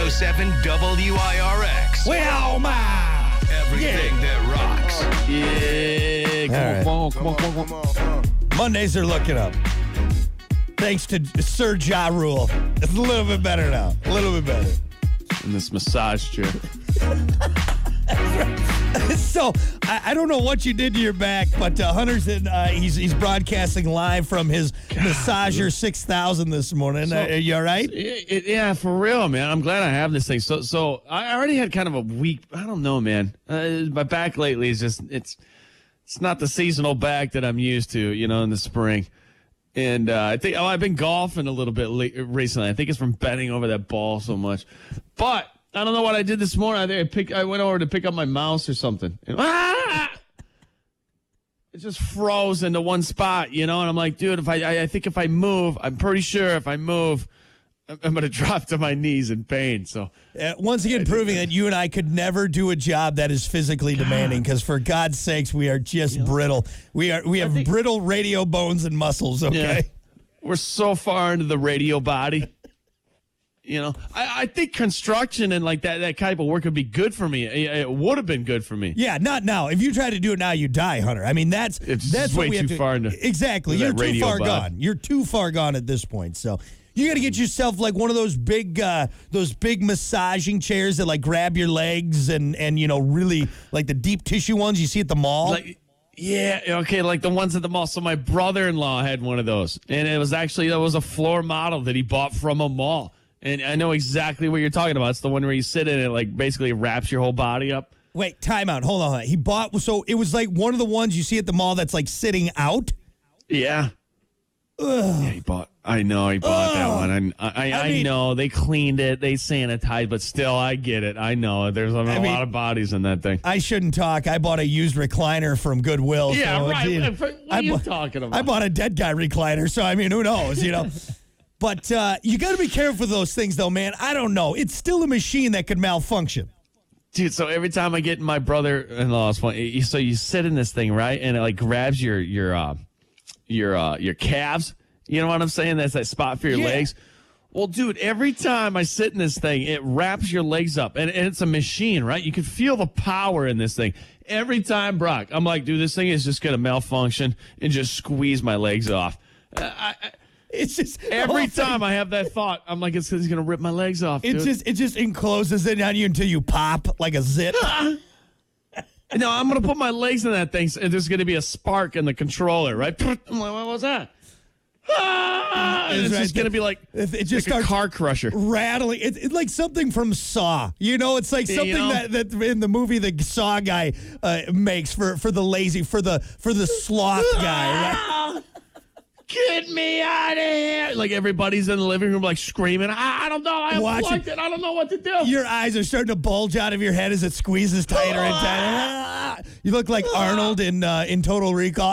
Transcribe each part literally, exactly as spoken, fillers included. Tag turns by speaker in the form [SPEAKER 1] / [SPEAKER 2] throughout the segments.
[SPEAKER 1] oh seven W I R X.
[SPEAKER 2] Well, my.
[SPEAKER 1] Everything
[SPEAKER 2] Yeah.
[SPEAKER 1] that rocks.
[SPEAKER 3] Yeah, come
[SPEAKER 2] All
[SPEAKER 3] on,
[SPEAKER 2] right.
[SPEAKER 3] come on, come on, come on, come on.
[SPEAKER 2] Mondays are looking up. Thanks to Sir Ja Rule. It's a little bit better now. A little bit better.
[SPEAKER 3] In this massage chair.
[SPEAKER 2] So, I, I don't know what you did to your back, but uh, Hunter's in, uh, he's he's broadcasting live from his Massager six thousand this morning.
[SPEAKER 3] So-
[SPEAKER 2] uh, are you all right?
[SPEAKER 3] It, it, yeah, for real, man. I'm glad I have this thing. So, so I already had kind of a week. I don't know, man. Uh, my back lately is just it's it's not the seasonal back that I'm used to, you know, in the spring. And uh, I think oh, I've been golfing a little bit late, recently. I think it's from bending over that ball so much. But I don't know what I did this morning. I think I pick. I went over to pick up my mouse or something. And, ah! It just froze into one spot, you know. And I'm like, dude, if I, I, I think if I move, I'm pretty sure if I move, I'm, I'm gonna drop to my knees in pain. So
[SPEAKER 2] Uh, once again, proving that you and I could never do a job that is physically demanding. Because for God's sakes, we are just brittle. We are. We have
[SPEAKER 3] think-
[SPEAKER 2] brittle radio bones and muscles. Okay.
[SPEAKER 3] yeah, we're so far into the radio body. You know, I, I think construction and like that, that type of work would be good for me. It, it would have been good for me.
[SPEAKER 2] Yeah, not now. If you try to do it now, you die, Hunter. I mean, that's
[SPEAKER 3] It's
[SPEAKER 2] that's what
[SPEAKER 3] way
[SPEAKER 2] we have
[SPEAKER 3] too
[SPEAKER 2] to,
[SPEAKER 3] far into-
[SPEAKER 2] exactly.
[SPEAKER 3] into
[SPEAKER 2] You're
[SPEAKER 3] that
[SPEAKER 2] too
[SPEAKER 3] radio
[SPEAKER 2] far
[SPEAKER 3] body.
[SPEAKER 2] gone. You're too far gone at this point. So you got to get yourself like one of those big, uh, those big massaging chairs that like grab your legs and and you know really like the deep tissue ones you see at the mall.
[SPEAKER 3] Like, yeah, okay, like the ones at the mall. So my brother-in-law had one of those, and it was actually that was a floor model that he bought from a mall. And I know exactly what you're talking about. It's the one where you sit in it, like basically wraps your whole body up.
[SPEAKER 2] Wait, time out. Hold on. He bought so it was like one of the ones you see at the mall that's like sitting out.
[SPEAKER 3] Yeah. Yeah, he bought. I know he bought that one. I I, I,
[SPEAKER 2] I mean-
[SPEAKER 3] know they cleaned it, they sanitized, but still, I get it. I know there's a, a
[SPEAKER 2] mean-
[SPEAKER 3] lot of bodies in that thing.
[SPEAKER 2] I shouldn't talk. I bought a used recliner from Goodwill.
[SPEAKER 3] Yeah,
[SPEAKER 2] so,
[SPEAKER 3] right.
[SPEAKER 2] dude,
[SPEAKER 3] What are
[SPEAKER 2] I
[SPEAKER 3] you
[SPEAKER 2] bought-
[SPEAKER 3] talking about?
[SPEAKER 2] I bought a dead guy recliner, so I mean, who knows, you know? But uh, you got to be careful with those things, though, man. I don't know. It's still a machine that could malfunction.
[SPEAKER 3] Dude, so every time I get in my brother-in-law's phone, you- so you sit in this thing, right, and it like grabs your your uh, your uh, your calves. You know what I'm saying? That's that spot for your
[SPEAKER 2] Yeah.
[SPEAKER 3] legs. Well, dude, every time I sit in this thing, it wraps your legs up, and, and it's a machine, right? You can feel the power in this thing. Every time, Brock, I'm like, dude, this thing is just gonna malfunction and just squeeze my legs off. Uh, I, I,
[SPEAKER 2] It's just the
[SPEAKER 3] every
[SPEAKER 2] whole thing-
[SPEAKER 3] time I have that thought, I'm like, it's, it's gonna rip my legs off.
[SPEAKER 2] It
[SPEAKER 3] dude.
[SPEAKER 2] just it just encloses it on you until you pop like a zit.
[SPEAKER 3] No, I'm gonna put my legs in that thing, and there's gonna be a spark in the controller, right? I'm like, what was that? Ah! And
[SPEAKER 2] It's
[SPEAKER 3] it's
[SPEAKER 2] right
[SPEAKER 3] just gonna
[SPEAKER 2] there.
[SPEAKER 3] be like,
[SPEAKER 2] It- it just
[SPEAKER 3] like a
[SPEAKER 2] starts-
[SPEAKER 3] car crusher.
[SPEAKER 2] Rattling. It's it's like something from Saw. You know, it's like
[SPEAKER 3] Yeah,
[SPEAKER 2] something
[SPEAKER 3] you know?
[SPEAKER 2] that, that in the movie the Saw guy uh, makes for, for the lazy, for the for the sloth guy. Right?
[SPEAKER 3] Get me out of here! Like everybody's in the living room, like screaming. I, I don't know. I
[SPEAKER 2] Watch
[SPEAKER 3] unplugged
[SPEAKER 2] it.
[SPEAKER 3] it. I don't know what to do.
[SPEAKER 2] Your eyes are starting to bulge out of your head as it squeezes tighter and tighter. You look like Arnold in uh, in Total Recall.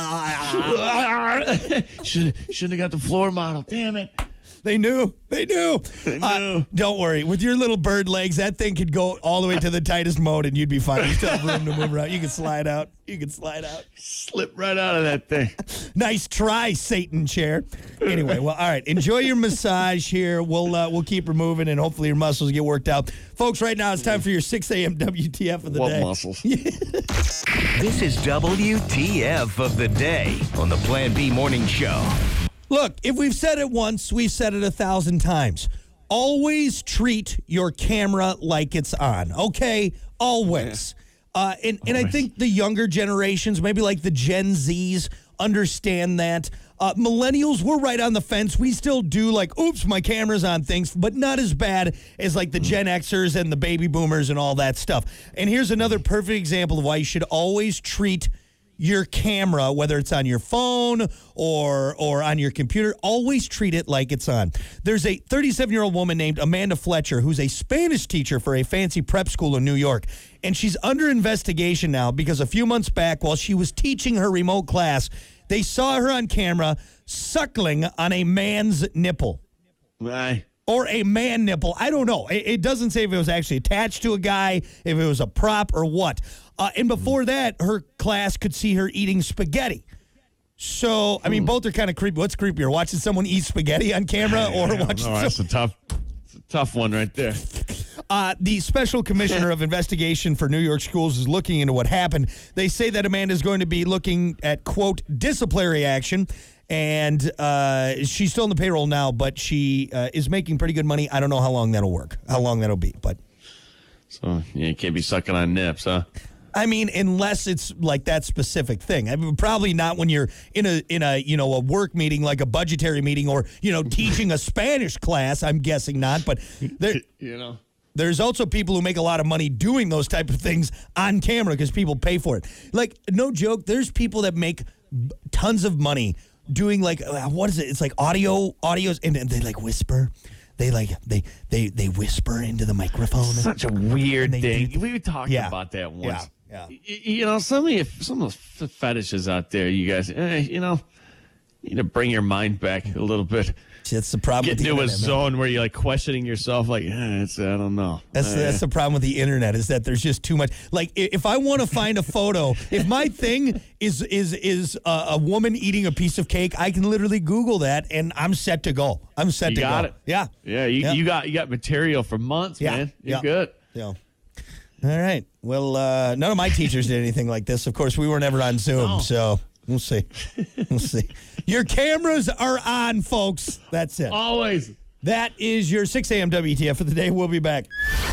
[SPEAKER 3] should should have got the floor model. Damn it!
[SPEAKER 2] They knew. They knew.
[SPEAKER 3] They
[SPEAKER 2] Uh,
[SPEAKER 3] knew.
[SPEAKER 2] don't worry. With your little bird legs, that thing could go all the way to the tightest mode and you'd be fine. You still have room to move around. You can slide out. You can slide out.
[SPEAKER 3] Slip right out of that thing.
[SPEAKER 2] Nice try, Satan chair. Anyway, well, all right. Enjoy your massage here. We'll uh, we'll keep her moving and hopefully your muscles get worked out. Folks, right now it's time for your six a.m. W T F of the
[SPEAKER 3] What
[SPEAKER 2] day.
[SPEAKER 3] muscles?
[SPEAKER 1] This is W T F of the day on the Plan B Morning Show.
[SPEAKER 2] Look, if we've said it once, we've said it a thousand times. Always treat your camera like it's on, okay? Always. Uh, and, and I think the younger generations, maybe like the Gen Zs, understand that. Uh, millennials, we're right on the fence. We still do like, oops, my camera's on things, but not as bad as like the Gen Xers and the baby boomers and all that stuff. And here's another perfect example of why you should always treat your camera, whether it's on your phone or or on your computer, always treat it like it's on. There's a thirty-seven-year-old woman named Amanda Fletcher who's a Spanish teacher for a fancy prep school in New York, and she's under investigation now because a few months back while she was teaching her remote class, they saw her on camera suckling on a man's nipple.
[SPEAKER 3] Right.
[SPEAKER 2] Or a man nipple. I don't know. It, it doesn't say if it was actually attached to a guy, if it was a prop or what. Uh, and before that, her class could see her eating spaghetti. So, I mean, both are kind of creepy. What's creepier, watching someone eat spaghetti on camera or watching
[SPEAKER 3] Oh, that's a tough, it's a tough one right there.
[SPEAKER 2] Uh, the special commissioner of investigation for New York schools is looking into what happened. They say that Amanda is going to be looking at, quote, disciplinary action. And uh, she's still on the payroll now, but she uh, is making pretty good money. I don't know how long that'll work, how long that'll be. But
[SPEAKER 3] So yeah, you can't be sucking on nips, huh?
[SPEAKER 2] I mean, unless it's like that specific thing. I mean, probably not when you're in a in a you know a work meeting, like a budgetary meeting, or you know teaching a Spanish class. I'm guessing not, but there,
[SPEAKER 3] You know.
[SPEAKER 2] there's also people who make a lot of money doing those type of things on camera because people pay for it. Like, no joke, there's people that make tons of money doing like uh, what is it? It's like audio audios, and, and they like whisper. They like they they they whisper into the microphone.
[SPEAKER 3] Such a weird
[SPEAKER 2] they
[SPEAKER 3] thing.
[SPEAKER 2] do-
[SPEAKER 3] We were talking
[SPEAKER 2] Yeah.
[SPEAKER 3] about that once.
[SPEAKER 2] Yeah, yeah.
[SPEAKER 3] Y- You know, some of you, some of those fetishes out there, you guys, eh, you know, you need to bring your mind back a little bit.
[SPEAKER 2] See, that's the problem.
[SPEAKER 3] Get
[SPEAKER 2] with the
[SPEAKER 3] into a
[SPEAKER 2] internet, man.
[SPEAKER 3] zone where you're like questioning yourself, like, eh, it's, I don't know.
[SPEAKER 2] That's
[SPEAKER 3] Eh.
[SPEAKER 2] that's the problem with the internet is that there's just too much. Like i- if I want to find a photo, if my thing is is is a, a woman eating a piece of cake, I can literally Google that and I'm set to go. I'm set
[SPEAKER 3] You
[SPEAKER 2] to
[SPEAKER 3] got
[SPEAKER 2] go.
[SPEAKER 3] it.
[SPEAKER 2] Yeah.
[SPEAKER 3] Yeah, you,
[SPEAKER 2] Yeah.
[SPEAKER 3] you got you got material for months,
[SPEAKER 2] Yeah.
[SPEAKER 3] man. You're
[SPEAKER 2] Yeah.
[SPEAKER 3] good.
[SPEAKER 2] Yeah. All right. Well, uh, none of my teachers did anything like this. Of course, we were never on Zoom,
[SPEAKER 3] No.
[SPEAKER 2] so we'll see. We'll see. Your cameras are on, folks. That's it.
[SPEAKER 3] Always.
[SPEAKER 2] That is your six a.m. W T F for the day. We'll be back.